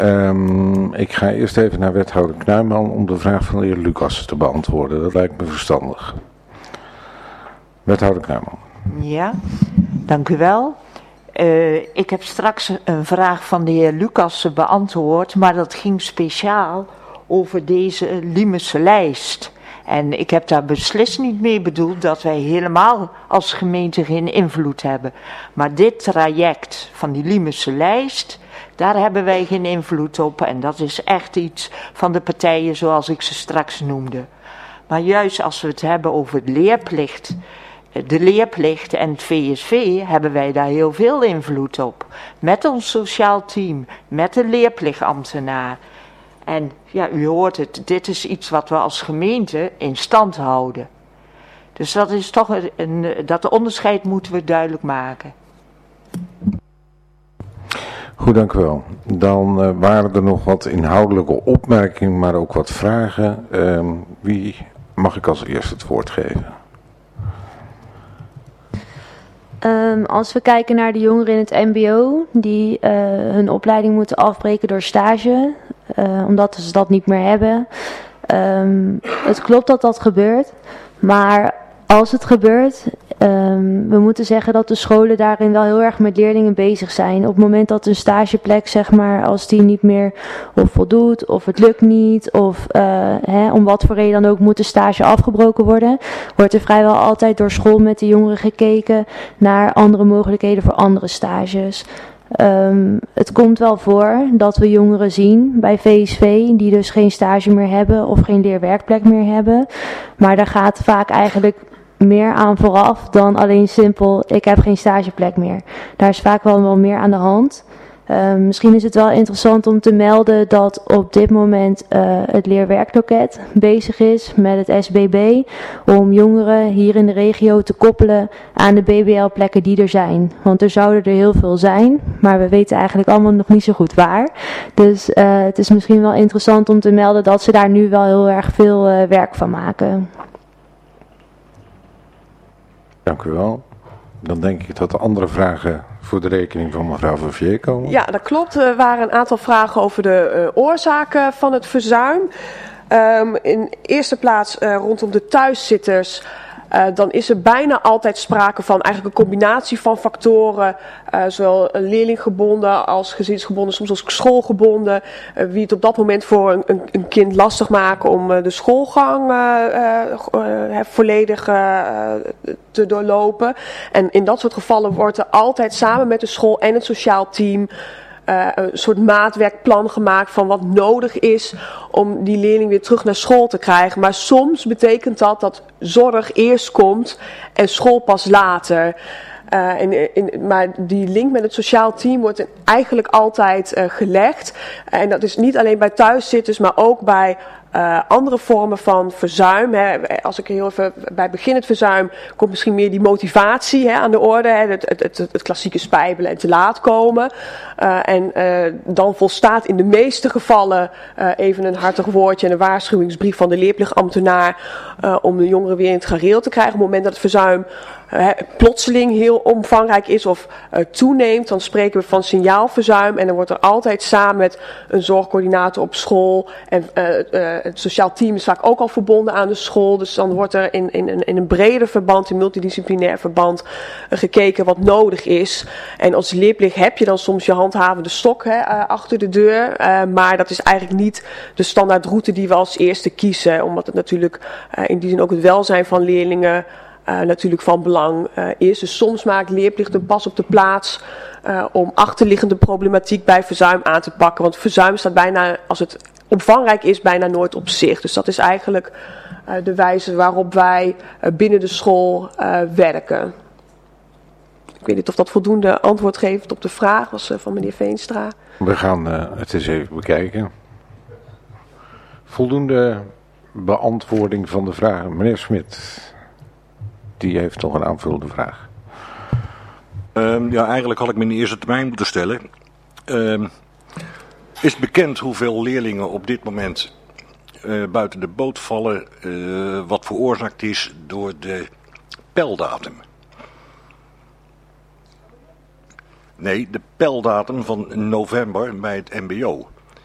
Ik ga eerst even naar wethouder Knuijman om de vraag van de heer Lucas te beantwoorden. Dat lijkt me verstandig. Wethouder Knuijman. Ja, dank u wel. Ik heb straks een vraag van de heer Lucas beantwoord, maar dat ging speciaal over deze Limese lijst. En ik heb daar beslist niet mee bedoeld dat wij helemaal als gemeente geen invloed hebben. Maar dit traject van die Limese lijst, daar hebben wij geen invloed op. En dat is echt iets van de partijen zoals ik ze straks noemde. Maar juist als we het hebben over de leerplicht en het VSV, hebben wij daar heel veel invloed op. Met ons sociaal team, met de leerplichtambtenaar. En ja, u hoort het, dit is iets wat we als gemeente in stand houden. Dus dat is toch dat onderscheid moeten we duidelijk maken. Goed, dank u wel. Dan waren er nog wat inhoudelijke opmerkingen, maar ook wat vragen. Wie mag ik als eerste het woord geven? Als we kijken naar de jongeren in het mbo die hun opleiding moeten afbreken door stage, omdat ze dat niet meer hebben. Het klopt dat dat gebeurt, maar als het gebeurt, we moeten zeggen dat de scholen daarin wel heel erg met leerlingen bezig zijn. Op het moment dat een stageplek, zeg maar, als die niet meer of voldoet, of het lukt niet, of om wat voor reden dan ook moet de stage afgebroken worden, wordt er vrijwel altijd door school met de jongeren gekeken naar andere mogelijkheden voor andere stages. Het komt wel voor dat we jongeren zien bij VSV die dus geen stage meer hebben of geen leerwerkplek meer hebben. Maar daar gaat vaak eigenlijk meer aan vooraf dan alleen simpel, ik heb geen stageplek meer. Daar is vaak wel meer aan de hand. Misschien is het wel interessant om te melden dat op dit moment het leerwerkloket bezig is met het SBB om jongeren hier in de regio te koppelen aan de BBL-plekken die er zijn. Want er zouden er heel veel zijn, maar we weten eigenlijk allemaal nog niet zo goed waar. Dus het is misschien wel interessant om te melden dat ze daar nu wel heel erg veel werk van maken. Dank u wel. Dan denk ik dat de andere vragen voor de rekening van mevrouw Vervier komen. Ja, dat klopt. Er waren een aantal vragen over de oorzaken van het verzuim. In eerste plaats rondom de thuiszitters. Dan is er bijna altijd sprake van eigenlijk een combinatie van factoren. Zowel leerlinggebonden als gezinsgebonden, soms als schoolgebonden. Wie het op dat moment voor een kind lastig maken om de schoolgang volledig te doorlopen. En in dat soort gevallen wordt er altijd samen met de school en het sociaal team een soort maatwerkplan gemaakt van wat nodig is om die leerling weer terug naar school te krijgen. Maar soms betekent dat zorg eerst komt en school pas later. Maar die link met het sociaal team wordt eigenlijk altijd gelegd. En dat is niet alleen bij thuiszitters, maar ook bij andere vormen van verzuim. Als ik heel even bij begin het verzuim, komt misschien meer die motivatie aan de orde. Het klassieke spijbelen en te laat komen. Dan volstaat in de meeste gevallen even een hartig woordje en een waarschuwingsbrief van de leerplichtambtenaar om de jongeren weer in het gareel te krijgen. Op het moment dat het verzuim plotseling heel omvangrijk is of toeneemt, dan spreken we van signaalverzuim. En dan wordt er altijd samen met een zorgcoördinator op school en het sociaal team is vaak ook al verbonden aan de school. Dus dan wordt er in een breder verband, in multidisciplinair verband, gekeken wat nodig is. En als leerplicht heb je dan soms je handhavende stok achter de deur. Maar dat is eigenlijk niet de standaardroute die we als eerste kiezen. Omdat het natuurlijk in die zin ook het welzijn van leerlingen natuurlijk van belang is. Dus soms maakt leerplicht een pas op de plaats om achterliggende problematiek bij verzuim aan te pakken. Want verzuim staat bijna, als het omvangrijk is, bijna nooit op zich. Dus dat is eigenlijk de wijze waarop wij binnen de school werken. Ik weet niet of dat voldoende antwoord geeft op de vraag was van meneer Veenstra. We gaan het eens even bekijken. Voldoende beantwoording van de vragen. Meneer Smit, die heeft nog een aanvullende vraag. Ja, eigenlijk had ik me in de eerste termijn moeten stellen. Is bekend hoeveel leerlingen op dit moment buiten de boot vallen, wat veroorzaakt is door de peldatum? Nee, de peldatum van november bij het mbo.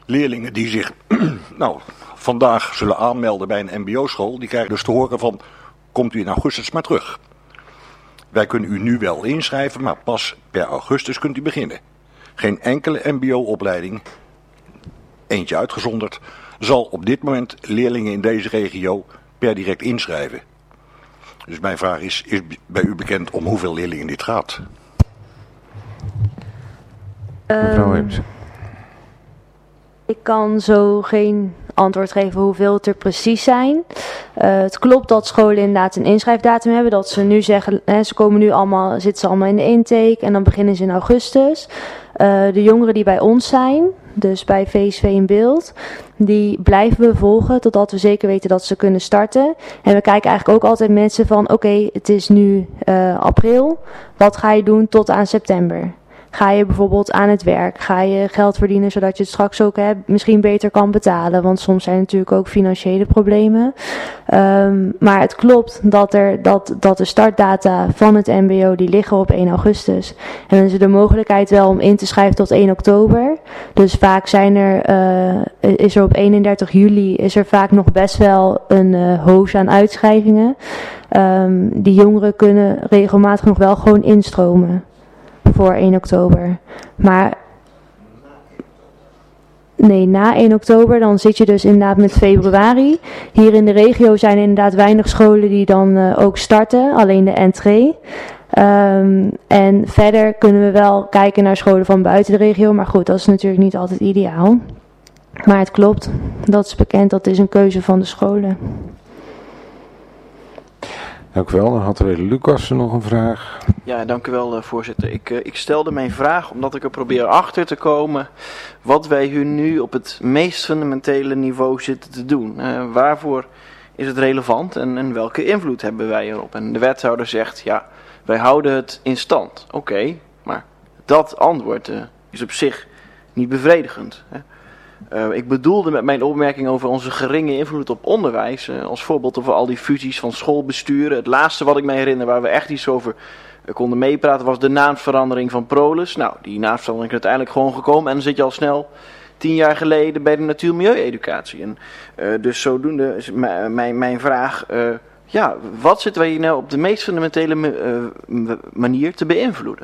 leerlingen die zich vandaag zullen aanmelden bij een mbo-school, die krijgen dus te horen van, komt u in augustus maar terug. Wij kunnen u nu wel inschrijven, maar pas per augustus kunt u beginnen. Geen enkele mbo-opleiding, eentje uitgezonderd, zal op dit moment leerlingen in deze regio per direct inschrijven. Dus mijn vraag is bij u bekend om hoeveel leerlingen dit gaat? Mevrouw Heems. Ik kan zo geen antwoord geven hoeveel het er precies zijn. Het klopt dat scholen inderdaad een inschrijfdatum hebben. Dat ze nu zeggen, ze komen nu allemaal, zitten ze allemaal in de intake en dan beginnen ze in augustus. De jongeren die bij ons zijn, dus bij VSV in Beeld, die blijven we volgen totdat we zeker weten dat ze kunnen starten. En we kijken eigenlijk ook altijd mensen van, oké, het is nu april. Wat ga je doen tot aan september? Ga je bijvoorbeeld aan het werk? Ga je geld verdienen zodat je het straks ook misschien beter kan betalen? Want soms zijn er natuurlijk ook financiële problemen. Maar het klopt dat de startdata van het mbo die liggen op 1 augustus. En dan is er de mogelijkheid wel om in te schrijven tot 1 oktober. Dus vaak is er op 31 juli is er vaak nog best wel een hoos aan uitschrijvingen. Die jongeren kunnen regelmatig nog wel gewoon instromen voor 1 oktober. Maar nee, na 1 oktober dan zit je dus inderdaad met februari. Hier in de regio zijn er inderdaad weinig scholen die dan ook starten. Alleen de entree. En verder kunnen we wel kijken naar scholen van buiten de regio. Maar goed, dat is natuurlijk niet altijd ideaal. Maar het klopt. Dat is bekend. Dat is een keuze van de scholen. Dank u wel. Dan had de heer Lucas nog een vraag. Ja, dank u wel, voorzitter. Ik stelde mijn vraag omdat ik er probeer achter te komen wat wij hier nu op het meest fundamentele niveau zitten te doen. Waarvoor is het relevant en welke invloed hebben wij erop? En de wethouder zegt, ja, wij houden het in stand. Oké, maar dat antwoord is op zich niet bevredigend. Ik bedoelde met mijn opmerking over onze geringe invloed op onderwijs, als voorbeeld over al die fusies van schoolbesturen. Het laatste wat ik me herinner waar we echt iets over konden meepraten was de naamsverandering van Prolus. Nou, die naamsverandering is uiteindelijk gewoon gekomen en dan zit je al snel 10 jaar geleden bij de natuur-milieu-educatie. En dus zodoende is mijn vraag, wat zitten wij hier nou op de meest fundamentele manier te beïnvloeden?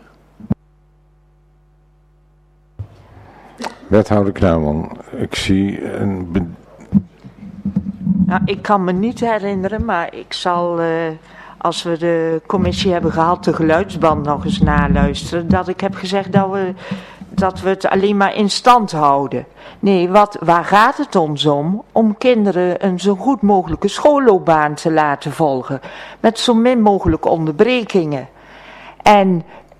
Wethouder Kruijman, ik zie een... Nou, ik kan me niet herinneren, maar ik zal, als we de commissie hebben gehad, de geluidsband nog eens naluisteren. Dat ik heb gezegd dat we het alleen maar in stand houden. Nee, waar gaat het ons om? Om kinderen een zo goed mogelijke schoolloopbaan te laten volgen. Met zo min mogelijk onderbrekingen. En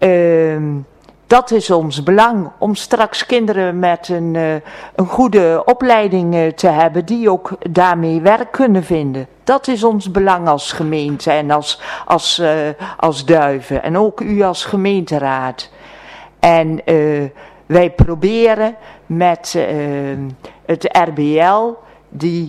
dat is ons belang, om straks kinderen met een goede opleiding te hebben, die ook daarmee werk kunnen vinden. Dat is ons belang als gemeente en als Duiven en ook u als gemeenteraad. En wij proberen met het RBL die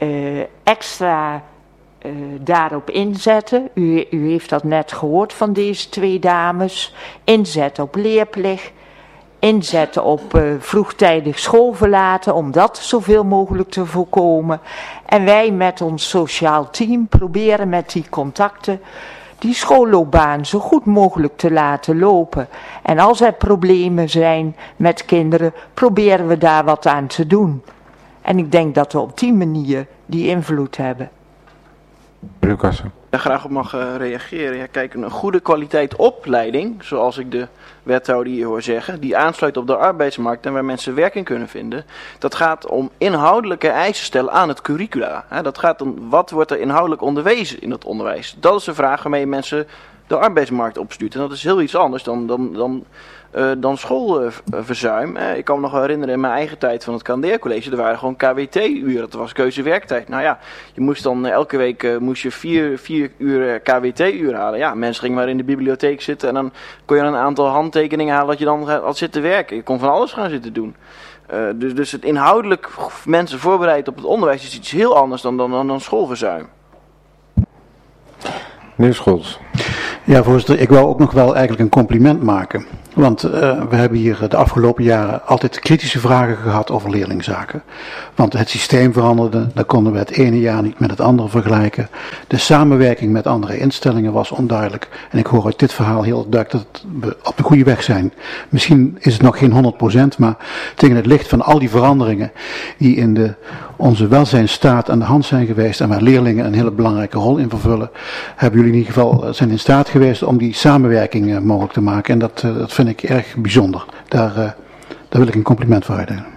extra daarop inzetten. U heeft dat net gehoord van deze 2 dames. Inzet op leerplicht. Inzetten op vroegtijdig schoolverlaten. Om dat zoveel mogelijk te voorkomen. En wij met ons sociaal team proberen met die contacten die schoolloopbaan zo goed mogelijk te laten lopen. En als er problemen zijn met kinderen, proberen we daar wat aan te doen. En ik denk dat we op die manier die invloed hebben. Lucas. Daar graag op mag reageren. Ja, kijk, een goede kwaliteit opleiding, zoals ik de wethouder hier hoor zeggen, die aansluit op de arbeidsmarkt en waar mensen werk in kunnen vinden. Dat gaat om inhoudelijke eisen stellen aan het curricula. Dat gaat om wat wordt er inhoudelijk onderwezen in het onderwijs. Dat is de vraag waarmee mensen de arbeidsmarkt opstuurt. En dat is heel iets anders dan schoolverzuim. Ik kan me nog herinneren in mijn eigen tijd van het Kandeercollege, er waren gewoon KWT-uren, dat was keuzewerktijd. Nou ja, je moest dan elke week 4 uur KWT-uur halen. Ja, mensen gingen maar in de bibliotheek zitten en dan kon je een aantal handtekeningen halen dat je dan had zitten werken. Je kon van alles gaan zitten doen. Dus het inhoudelijk mensen voorbereiden op het onderwijs is iets heel anders dan schoolverzuim. Meneer Scholz. Ja, voorzitter, ik wou ook nog wel eigenlijk een compliment maken. Want we hebben hier de afgelopen jaren altijd kritische vragen gehad over leerlingzaken. Want het systeem veranderde, dan konden we het ene jaar niet met het andere vergelijken. De samenwerking met andere instellingen was onduidelijk. En ik hoor uit dit verhaal heel duidelijk dat we op de goede weg zijn. Misschien is het nog geen 100%, maar tegen het licht van al die veranderingen die in onze welzijnsstaat aan de hand zijn geweest en waar leerlingen een hele belangrijke rol in vervullen, hebben jullie in ieder geval zijn in staat geweest om die samenwerking mogelijk te maken. En dat vind ik erg bijzonder. Daar wil ik een compliment voor uitdelen.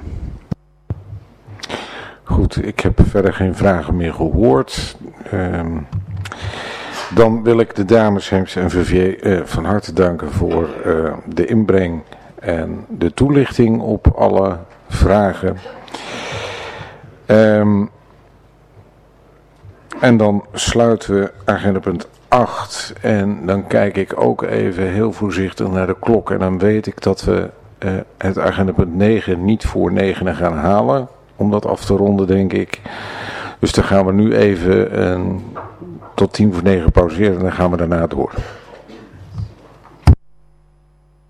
Goed, ik heb verder geen vragen meer gehoord. Dan wil ik de dames Heems en Verviers van harte danken voor de inbreng en de toelichting op alle vragen. En dan sluiten we agenda punt 8 en dan kijk ik ook even heel voorzichtig naar de klok en dan weet ik dat we het agenda punt 9 niet voor 9 gaan halen, om dat af te ronden denk ik. Dus dan gaan we nu even tot 9:10 pauzeren en dan gaan we daarna door.